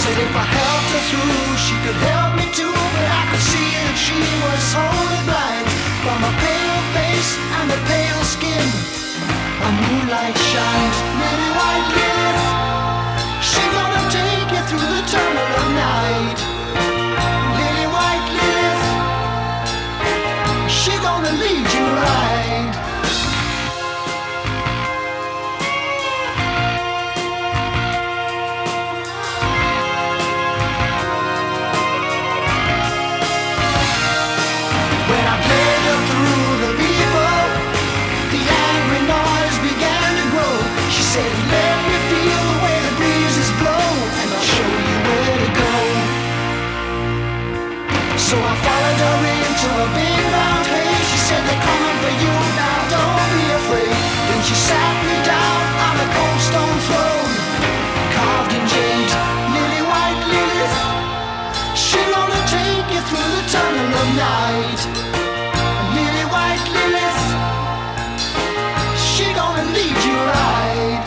said if I helped her through, she could help me too. But I could see that she was wholly blind. From her pale face and her pale skin, a moonlight shines. Lily white Lilith, she gonna take you through the tunnel of night. Lily white Lilith, she gonna lead you right. When I played her through the people, the angry noise began to grow. She said, let me feel the way the breezes blow, and I'll show you where to go. So I followed her into a big round haze. She said, they're coming for you now, don't be afraid. Then she sat me down on a cold stone throne, carved in jade. Lily white Lilith, she gonna take you through the tunnel of night. Lily white Lilith, she gonna lead you right.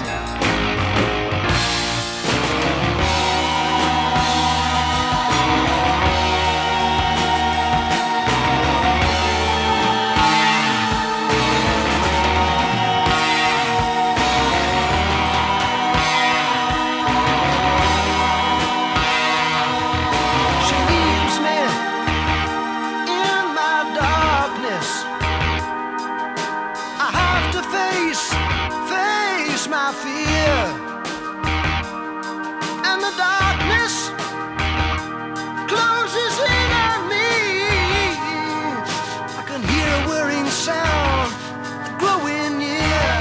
She leaves me in my darkness. I have to face my fear. And the darkness closes in on me. I can hear a whirring sound growing near.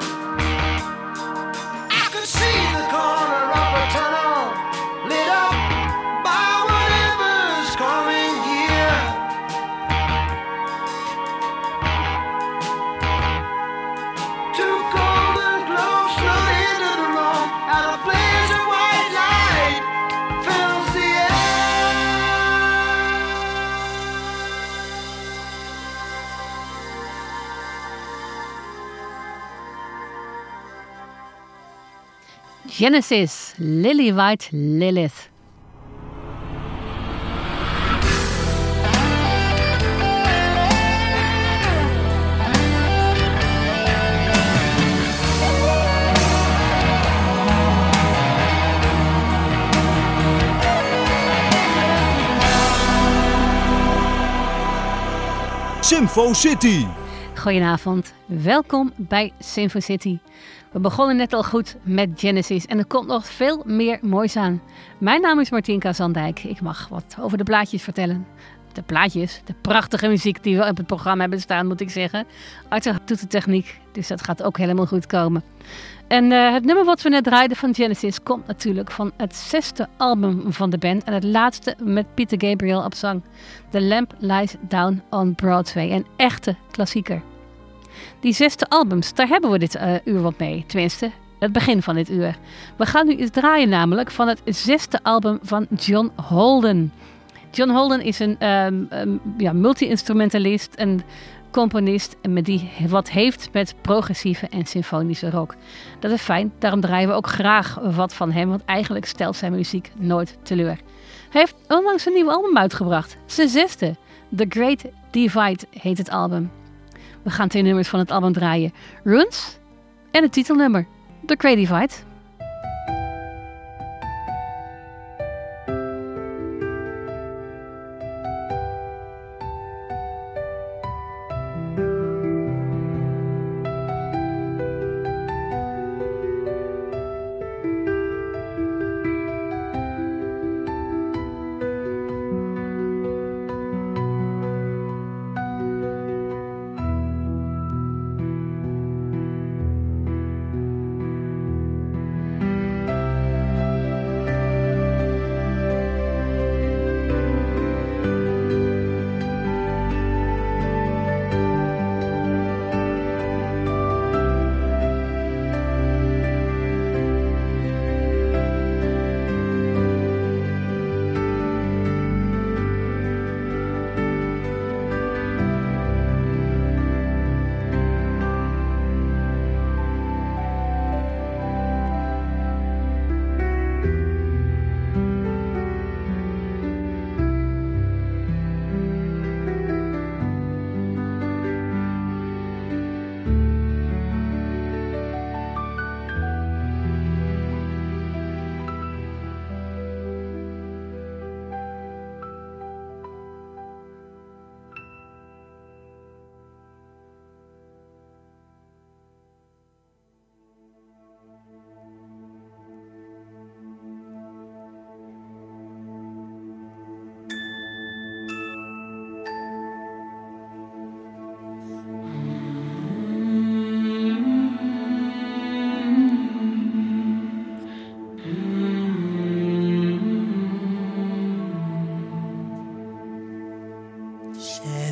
I can see the corner of a tunnel lit up by whatever's coming here. Two golden globes float into the room, and a blaze of white light fills the air. Genesis, Lily White Lilith. Symfo City. Goedenavond, welkom bij Symfo City. We begonnen net al goed met Genesis en er komt nog veel meer moois aan. Mijn naam is Martinka Zandijk. Ik mag wat over de plaatjes vertellen. De plaatjes, de prachtige muziek die we op het programma hebben staan, moet ik zeggen. Uiteraard doet de techniek, dus dat gaat ook helemaal goed komen. En het nummer wat we net draaiden van Genesis komt natuurlijk van het 6e album van de band. En het laatste met Peter Gabriel op zang. The Lamp Lies Down on Broadway. Een echte klassieker. Die 6e albums, daar hebben we dit uur wat mee. Tenminste, het begin van dit uur. We gaan nu eens draaien namelijk van het 6e album van John Holden. John Holden is een multi-instrumentalist en componist met die wat heeft met progressieve en symfonische rock. Dat is fijn, daarom draaien we ook graag wat van hem, want eigenlijk stelt zijn muziek nooit teleur. Hij heeft onlangs een nieuw album uitgebracht, zijn 6e. The Great Divide heet het album. We gaan 2 nummers van het album draaien. Runes en het titelnummer, The Great Divide.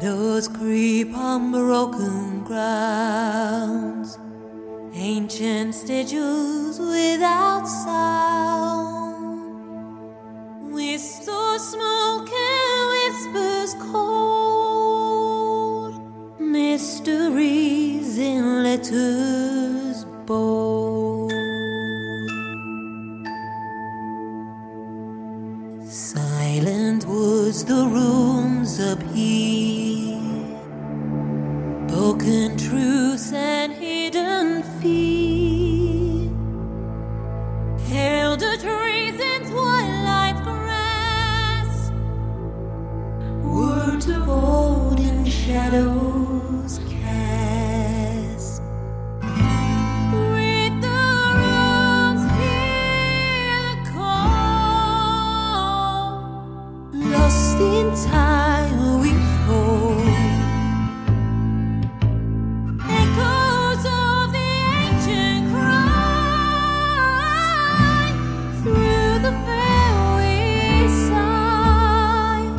Shadows creep on broken grounds, ancient statues without sound. Whistles smoke and whispers cold, mysteries in letters bold. Silent woods, the rooms appear, broken truths and hidden fear. Elder trees in twilight grasp, words of old in shadows cast. Read the runes, hear the call. Lost in time we fall. Echoes of the ancient cry, through the veil we sigh.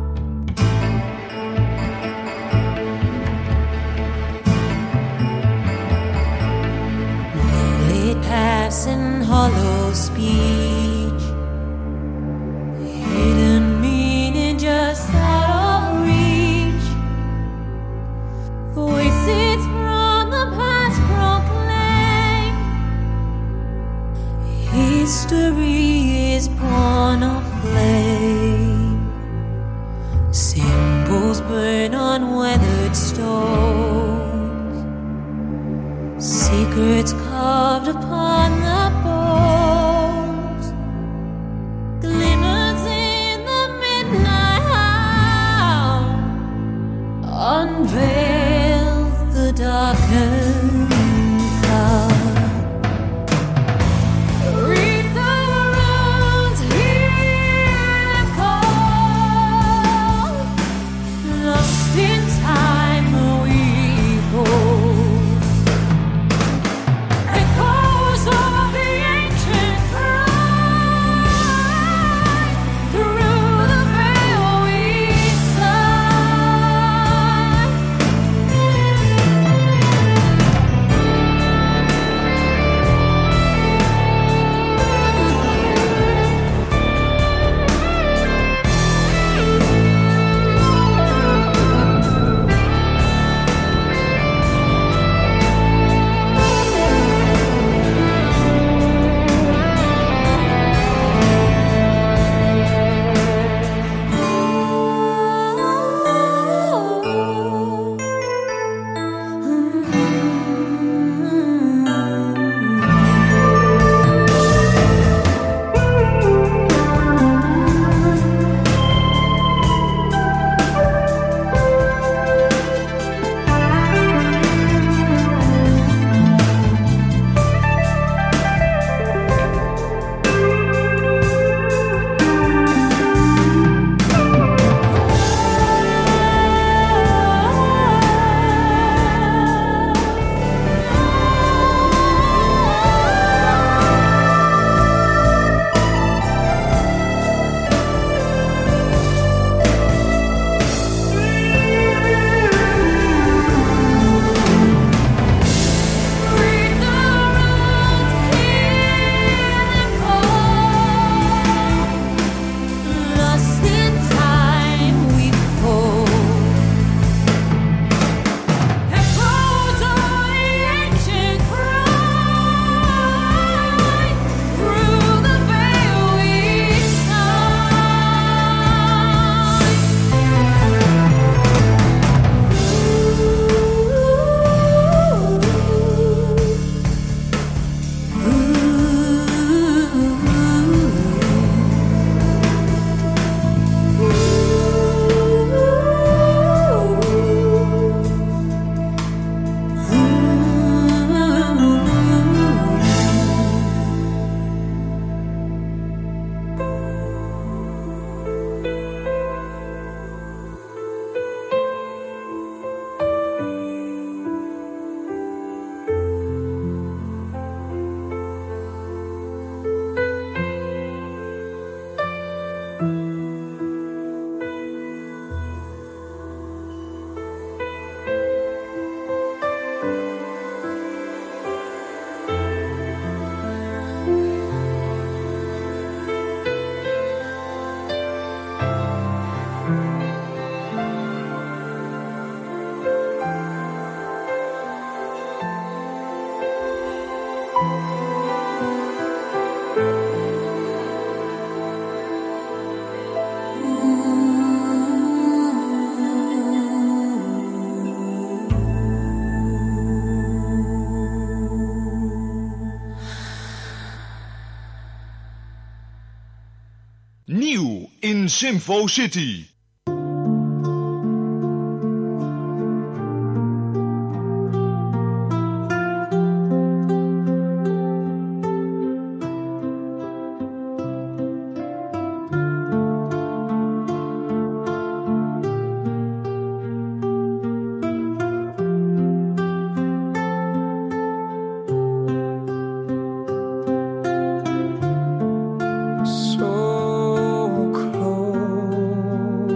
Lonely paths and hollow speech, hidden meaning just out of reach. Voices from the past proclaim, history is born of flame. Symbols burn on weathered stones, secrets carved upon the bones. Glimmers in the midnight hour, unveil the darkened cloud. Read the runes, hear them call. Lost in time we fall. Echoes of the ancient cry, through the veil we sigh. in Symfo City. So close.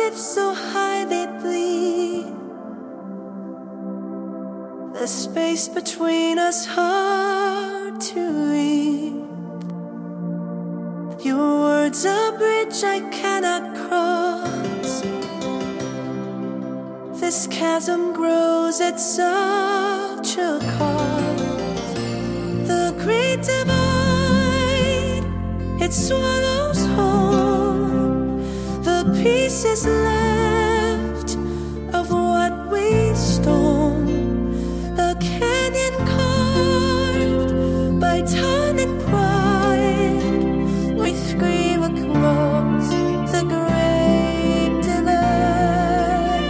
cliffs so high they bleed. The space between us hard to read. Your words a bridge I cannot cross. This chasm grows at such a cost. The great divide, it swallows whole the pieces left of what we stole. A canyon carved by time and pride. We scream across the great divide.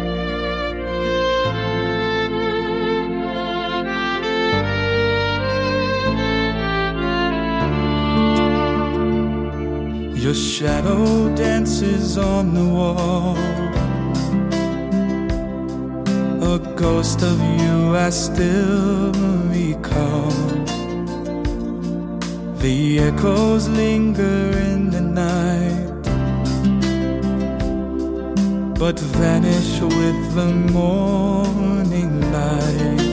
Your shadow dances on the wall. A ghost of you I still recall. The echoes linger in the night, but vanish with the morning light.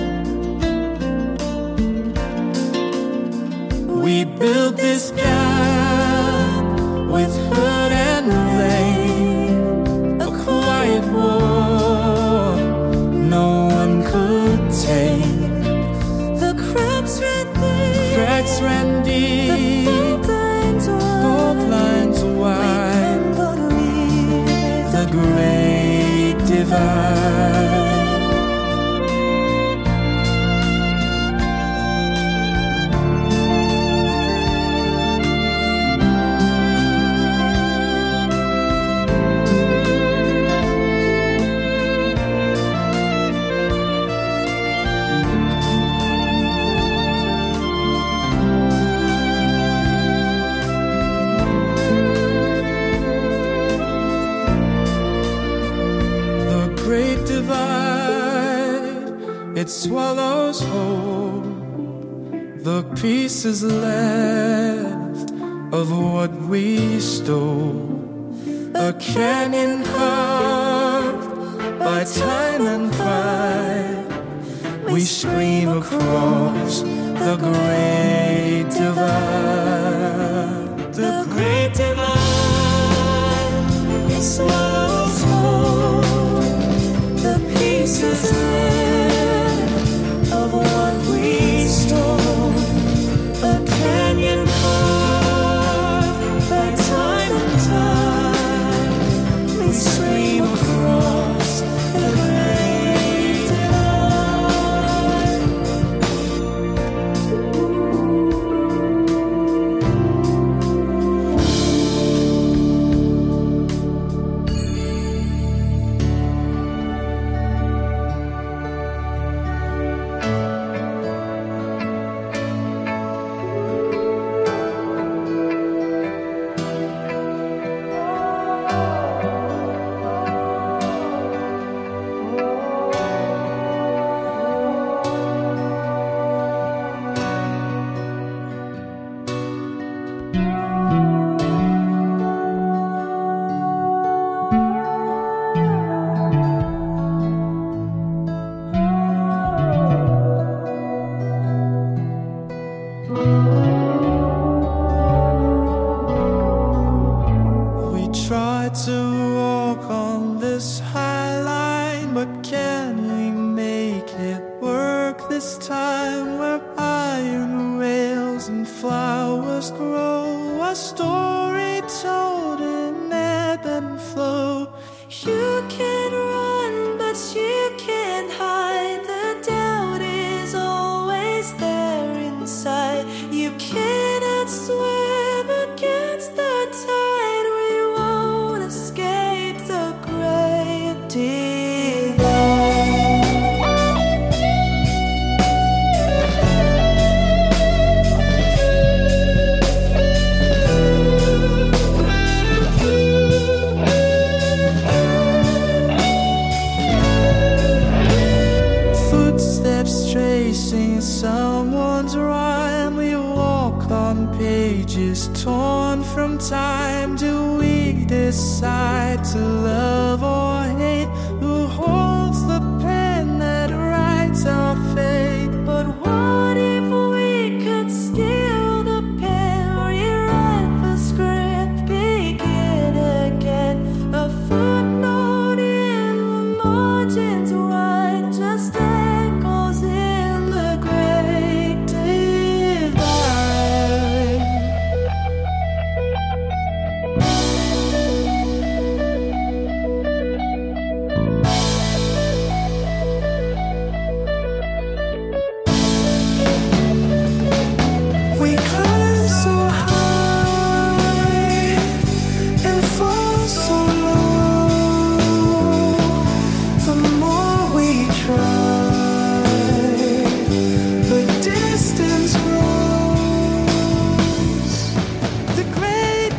We built this gap with hurt and rain, a quiet war no one could take. The cracks ran deep, fault lines wide, the great divide. It swallows whole the pieces left of what we stole. A canyon carved by time and pride. We scream across the great divide. The great divide, it swallows whole the pieces left of what we stole. A canyon carved by time and tide. We scream across the great divide. Torn from time, do we decide to love or hate? Who holds the pen that writes our fate? But what if we could steal the pen, rewrite the script, begin again? A footnote in the margins right, just echoes in the great divide. We climb so high and fall so low. The more we try, the distance grows. The great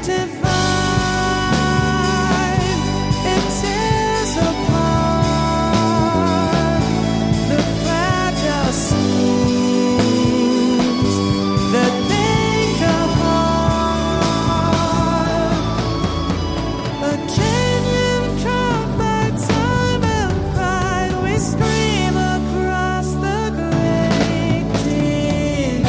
divide, it tears apart the fragile seams that make a heart. A canyon cut by time and pride, we scream across the great divide.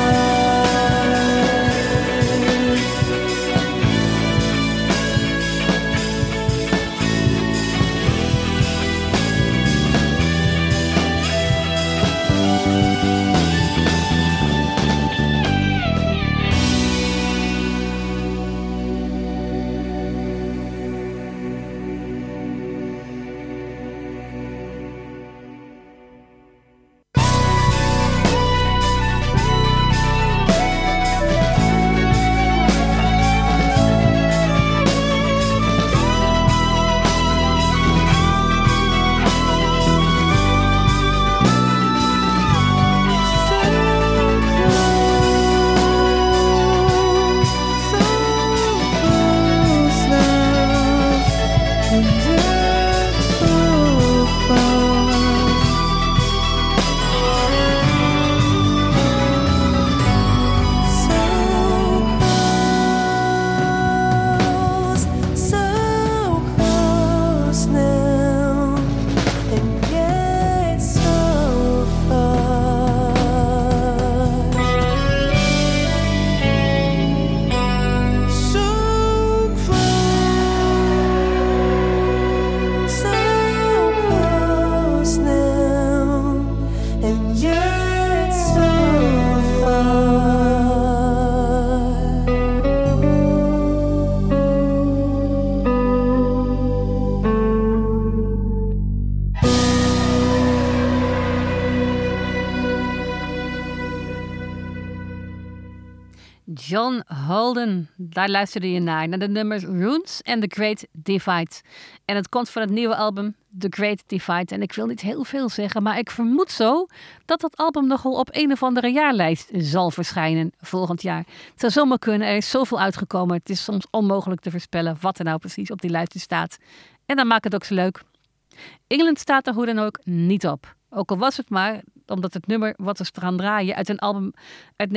John Holden, daar luisterde je naar de nummers Runes en The Great Divide. En het komt van het nieuwe album The Great Divide. En ik wil niet heel veel zeggen, maar ik vermoed zo dat dat album nogal op een of andere jaarlijst zal verschijnen volgend jaar. Het zou zomaar kunnen, er is zoveel uitgekomen. Het is soms onmogelijk te voorspellen wat er nou precies op die lijst staat. En dan maakt het ook zo leuk. Engeland staat er hoe dan ook niet op. Ook al was het maar omdat het nummer wat we gaan draaien uit een album uit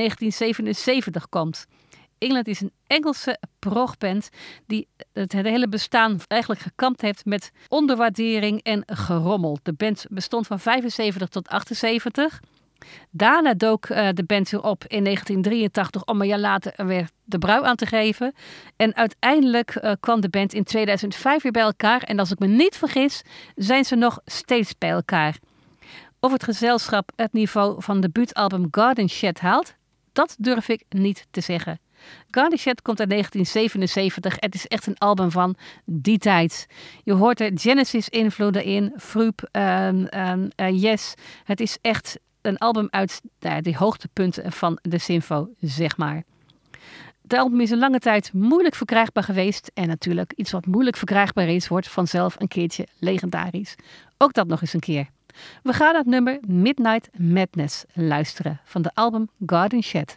1977 komt. Engeland is een Engelse progband die het hele bestaan eigenlijk gekampt heeft met onderwaardering en gerommel. De band bestond van 75 tot 78. Daarna dook de band weer op in 1983 om een jaar later weer de brui aan te geven. En uiteindelijk kwam de band in 2005 weer bij elkaar. En als ik me niet vergis, zijn ze nog steeds bij elkaar. Of het gezelschap het niveau van debuutalbum Garden Shed haalt, dat durf ik niet te zeggen. Garden Shed komt uit 1977. Het is echt een album van die tijd. Je hoort er Genesis-invloeden in, Froop, Yes. Het is echt een album uit die hoogtepunten van de Sinfo, zeg maar. Het album is een lange tijd moeilijk verkrijgbaar geweest. En natuurlijk iets wat moeilijk verkrijgbaar is, wordt vanzelf een keertje legendarisch. Ook dat nog eens een keer. We gaan het nummer Midnight Madness luisteren van de album Garden Shed.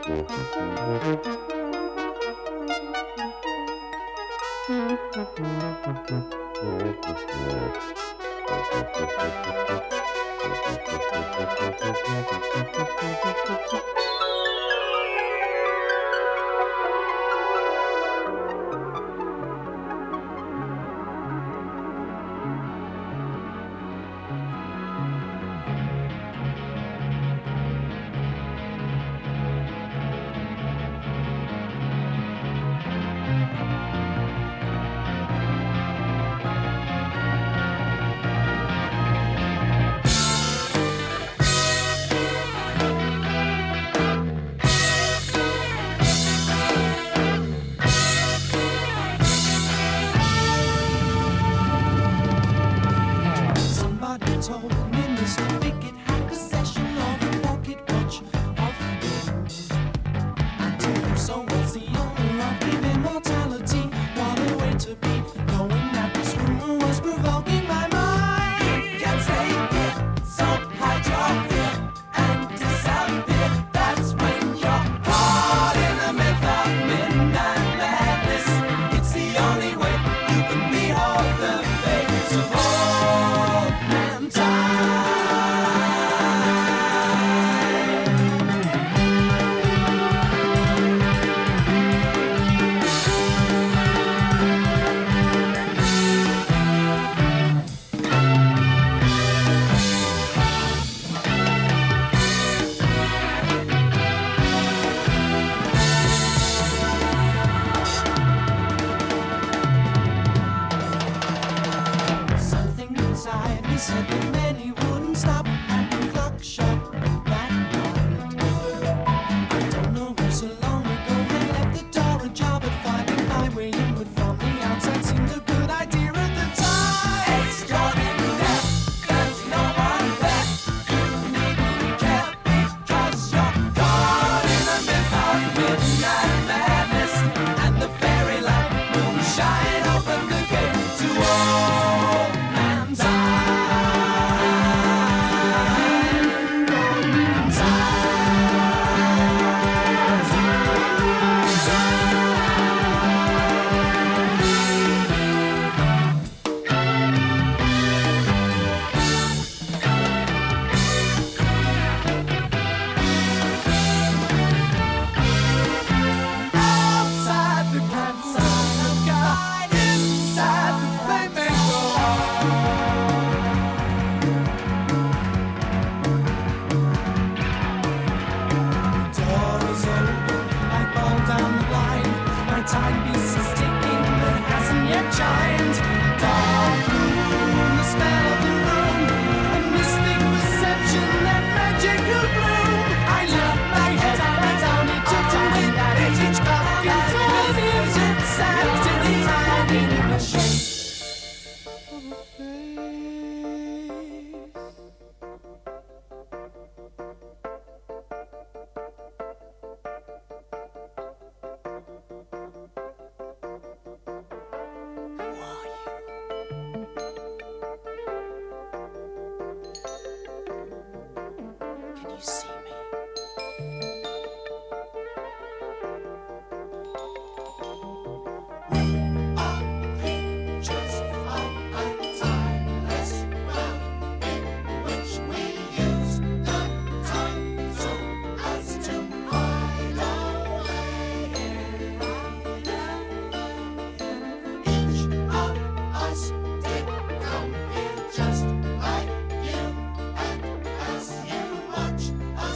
Just like you, and as you watch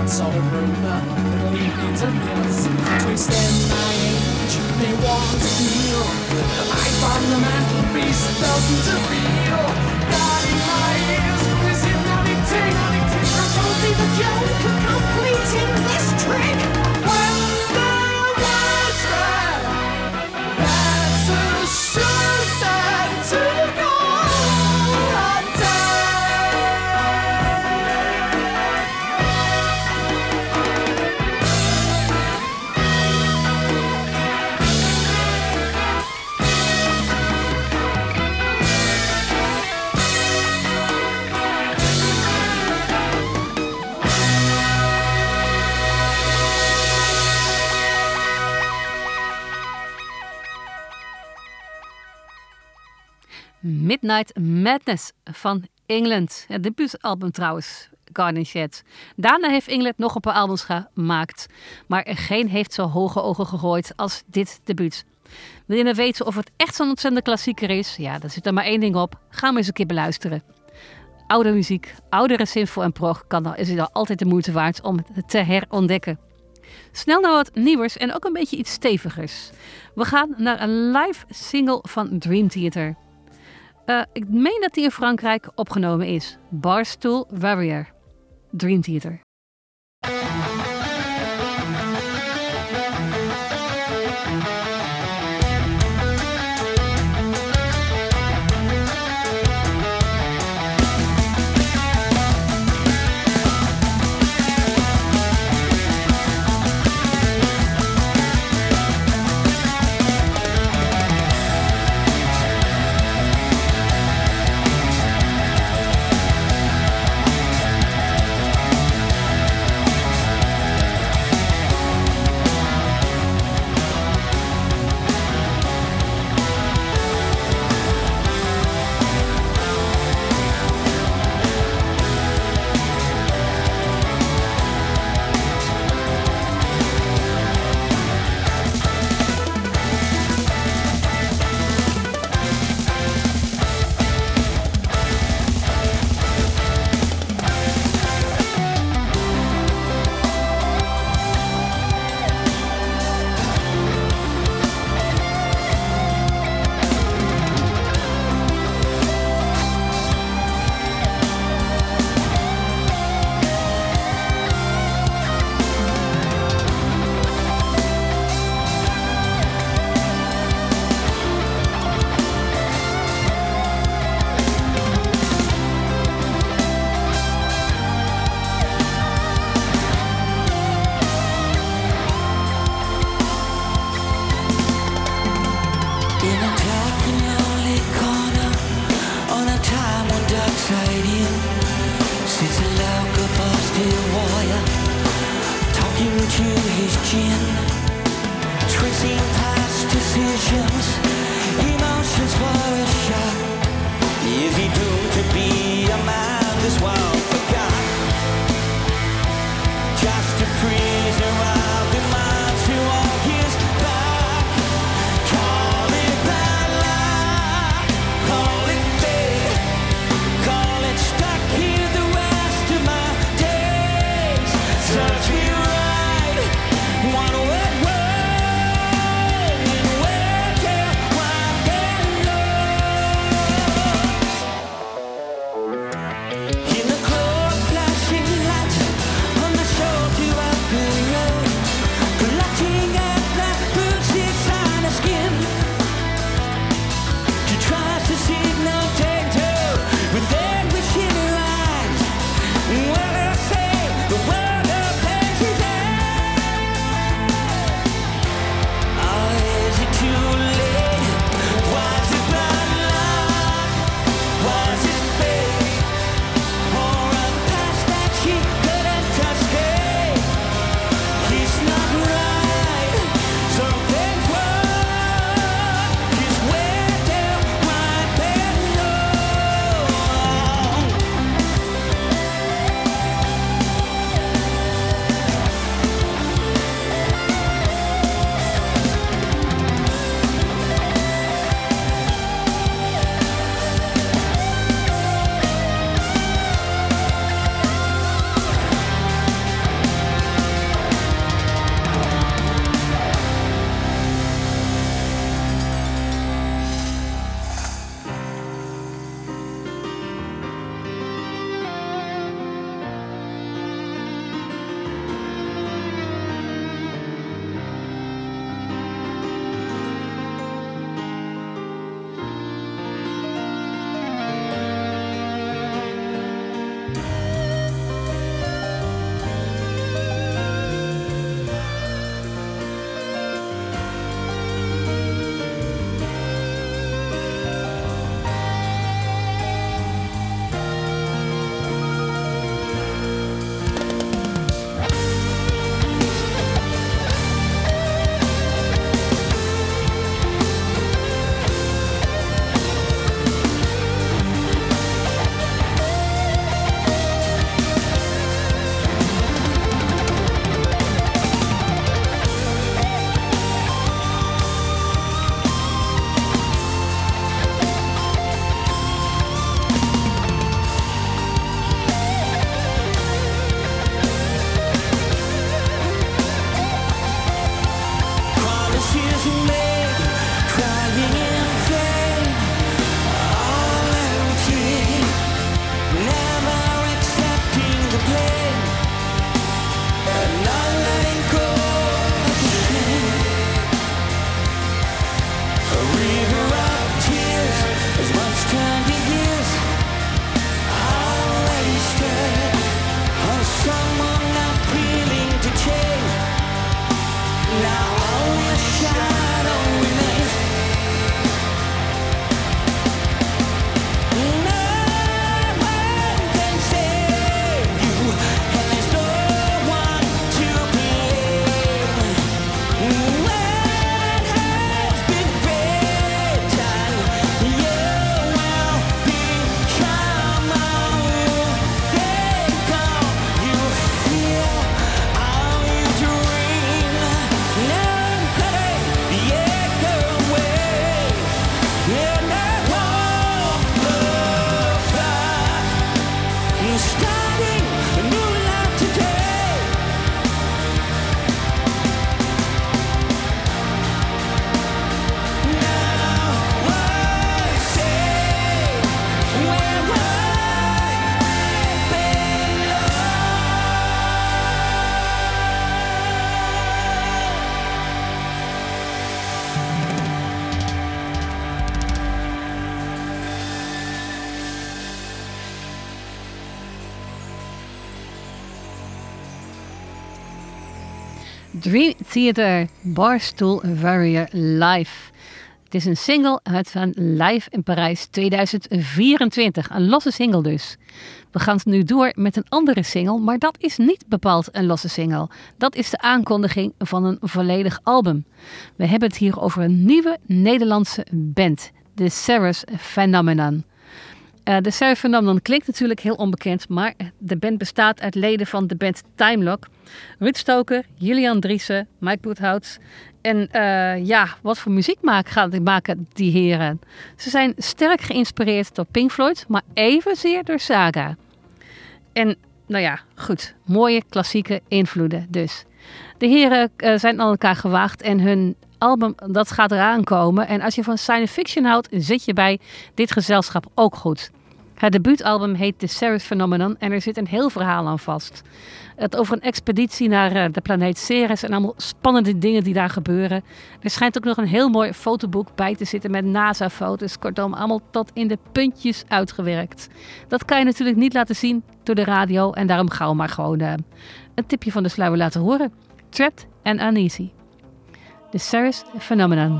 once of a rumor that lead me to mills. To extend my age, they want to feel. I found the mantelpiece doesn't appeal. Guarding my ears from this hypnotic tick. Propose me the joke of completing this trick. When the words read, that's a suicide to go on Midnight Madness van England. Het debuutalbum trouwens, Garden Shed. Daarna heeft England nog een paar albums gemaakt. Maar geen heeft zo hoge ogen gegooid als dit debuut. Wil je nou weten of het echt zo'n ontzettende klassieker is? Ja, daar zit er maar één ding op. Ga maar eens een keer beluisteren. Oude muziek, oudere synfo en prog is het altijd de moeite waard om het te herontdekken. Snel naar wat nieuwers en ook een beetje iets stevigers. We gaan naar een live single van Dream Theater. Ik meen dat die in Frankrijk opgenomen is. Barstool Warrior. Dream Theater. starting a new life today. Now I say where I Dream Theater, Barstool Warrior Live. Het is een single uit van Live in Parijs 2024. Een losse single dus. We gaan nu door met een andere single, maar dat is niet bepaald een losse single. Dat is de aankondiging van een volledig album. We hebben het hier over een nieuwe Nederlandse band. The Sarah's Phenomenon. De Sarah's Phenomenon klinkt natuurlijk heel onbekend, maar de band bestaat uit leden van de band Timelock. Ruud Stoker, Julian Driessen, Mike Boethouts. En wat voor muziek maken die heren? Ze zijn sterk geïnspireerd door Pink Floyd, maar evenzeer door Saga. En goed, mooie klassieke invloeden dus. De heren zijn aan elkaar gewaagd en hun album dat gaat eraan komen. En als je van science fiction houdt, zit je bij dit gezelschap ook goed. Het debuutalbum heet The Sarah's Phenomenon en er zit een heel verhaal aan vast. Het over een expeditie naar de planeet Ceres en allemaal spannende dingen die daar gebeuren. Er schijnt ook nog een heel mooi fotoboek bij te zitten met NASA-foto's. Kortom, allemaal tot in de puntjes uitgewerkt. Dat kan je natuurlijk niet laten zien door de radio en daarom gauw maar gewoon een tipje van de sluier laten horen. Trapped and Uneasy. The Sarah's Phenomenon.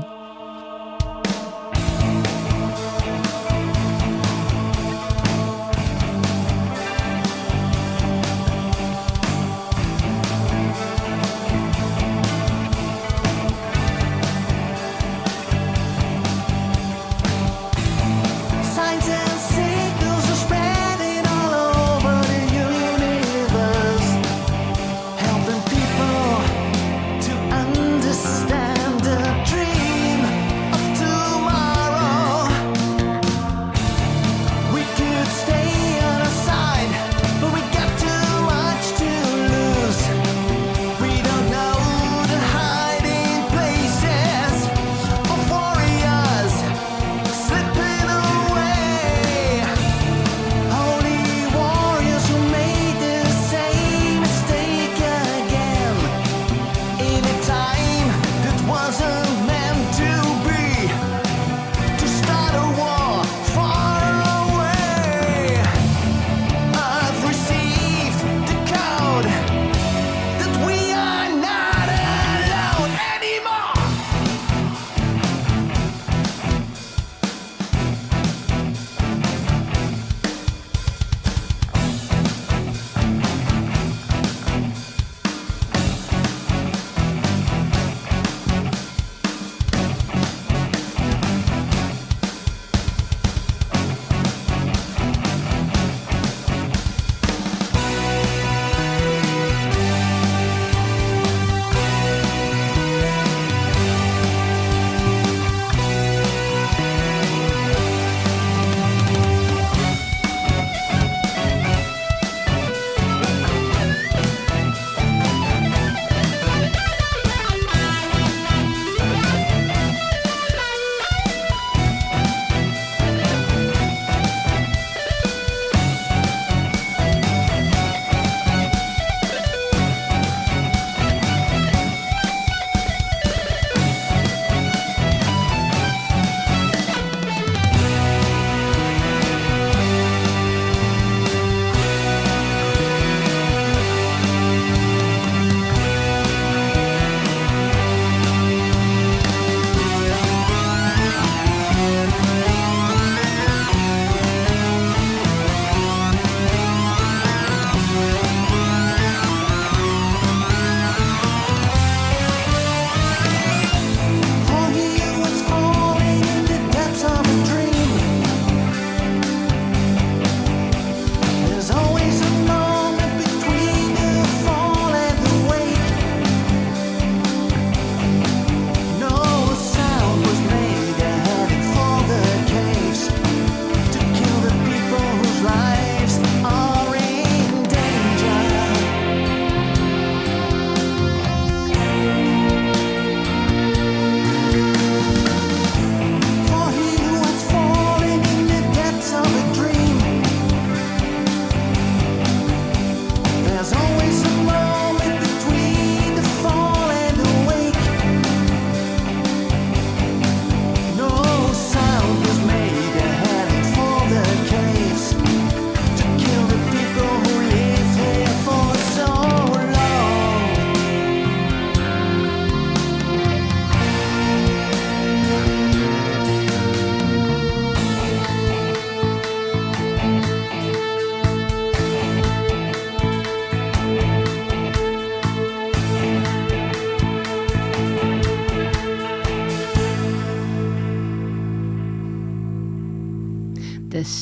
Helping people to understand the dream.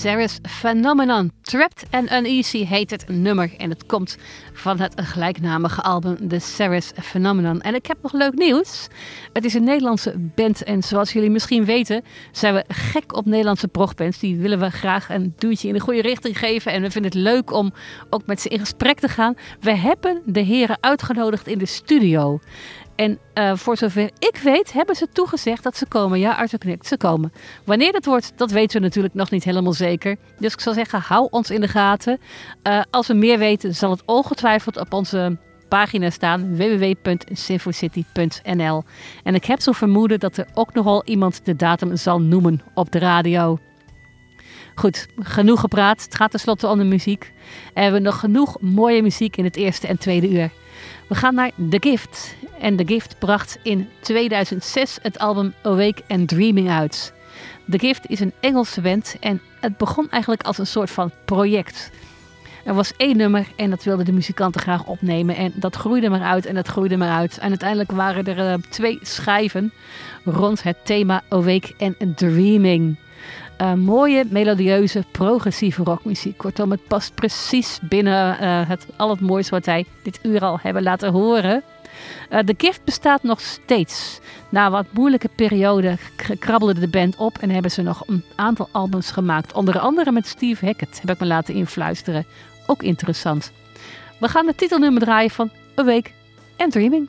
Ceres Phenomenon. Trapped and Uneasy heet het nummer en het komt van het gelijknamige album The Ceres Phenomenon. En ik heb nog leuk nieuws. Het is een Nederlandse band en zoals jullie misschien weten zijn we gek op Nederlandse progbands. Die willen we graag een duwtje in de goede richting geven en we vinden het leuk om ook met ze in gesprek te gaan. We hebben de heren uitgenodigd in de studio. En voor zover ik weet, hebben ze toegezegd dat ze komen. Ja, Arthur knikt, ze komen. Wanneer dat wordt, dat weten we natuurlijk nog niet helemaal zeker. Dus ik zou zeggen, hou ons in de gaten. Als we meer weten, zal het ongetwijfeld op onze pagina staan. www.sinfocity.nl. En ik heb zo'n vermoeden dat er ook nogal iemand de datum zal noemen op de radio. Goed, genoeg gepraat. Het gaat tenslotte om de muziek. En we hebben nog genoeg mooie muziek in het eerste en tweede uur. We gaan naar The Gift. En The Gift bracht in 2006 het album Awake and Dreaming uit. The Gift is een Engelse band en het begon eigenlijk als een soort van project. Er was 1 nummer en dat wilden de muzikanten graag opnemen. En dat groeide maar uit en dat groeide maar uit. En uiteindelijk waren er 2 schijven rond het thema Awake and Dreaming. Mooie, melodieuze, progressieve rockmuziek. Kortom, het past precies binnen al het moois wat wij dit uur al hebben laten horen. The Gift bestaat nog steeds. Na wat moeilijke periode krabbelde de band op en hebben ze nog een aantal albums gemaakt. Onder andere met Steve Hackett, heb ik me laten influisteren. Ook interessant. We gaan het titelnummer draaien van Awake and Dreaming.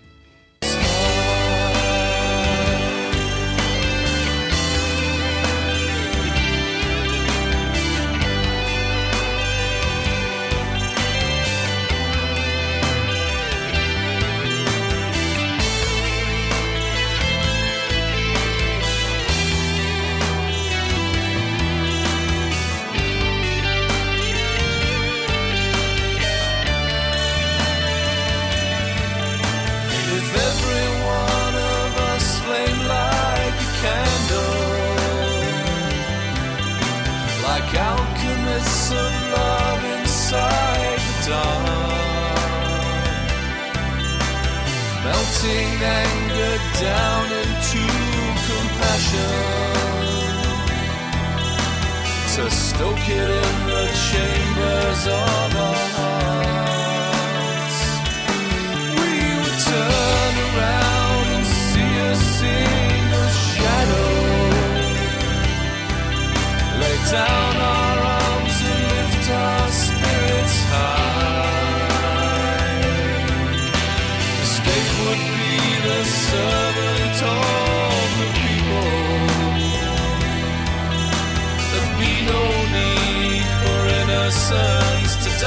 Alchemists of love inside the dawn, melting anger down into compassion, to stoke it in the chambers of our hearts. We would turn around and see a single shadow, lay down our arms and lift our spirits high. Escape would be the servant of the people. There'd be no need for innocence to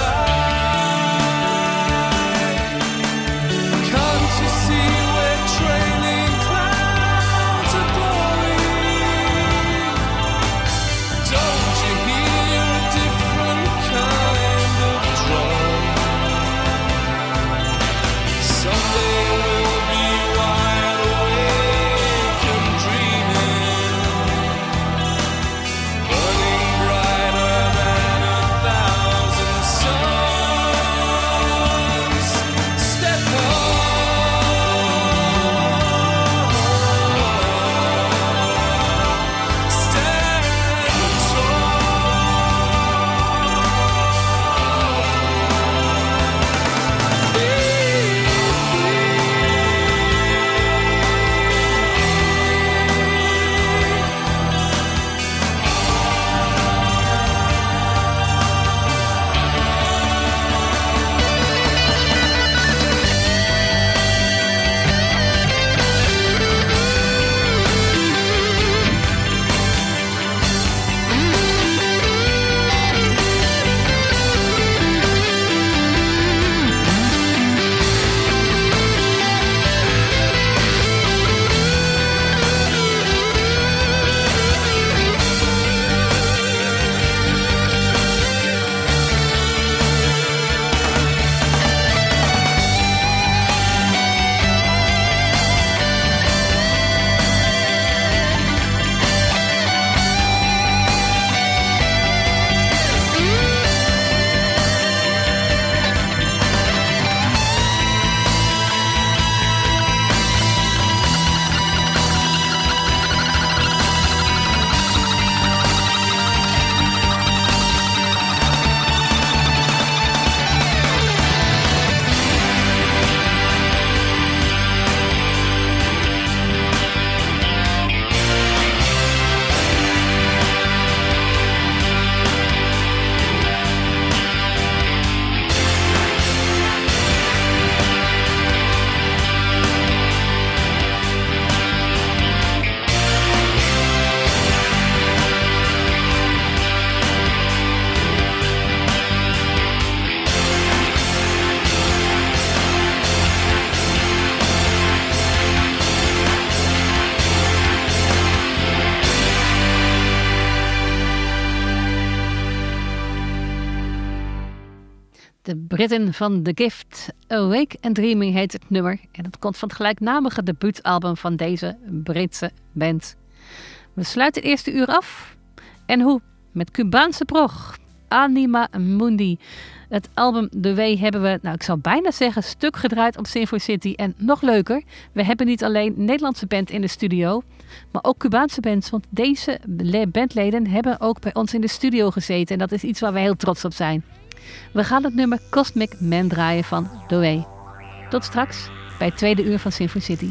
De Britten van The Gift. Awake and Dreaming heet het nummer. En dat komt van het gelijknamige debuutalbum van deze Britse band. We sluiten het eerste uur af. En hoe? Met Cubaanse prog. Anima Mundi. Het album The Way hebben we, ik zou bijna zeggen, stuk gedraaid op Sinfo City. En nog leuker, we hebben niet alleen Nederlandse band in de studio, maar ook Cubaanse bands. Want deze bandleden hebben ook bij ons in de studio gezeten. En dat is iets waar we heel trots op zijn. We gaan het nummer Cosmic Man draaien van The Way. Tot straks bij het tweede uur van Sinfo City.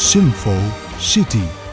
Symfo City.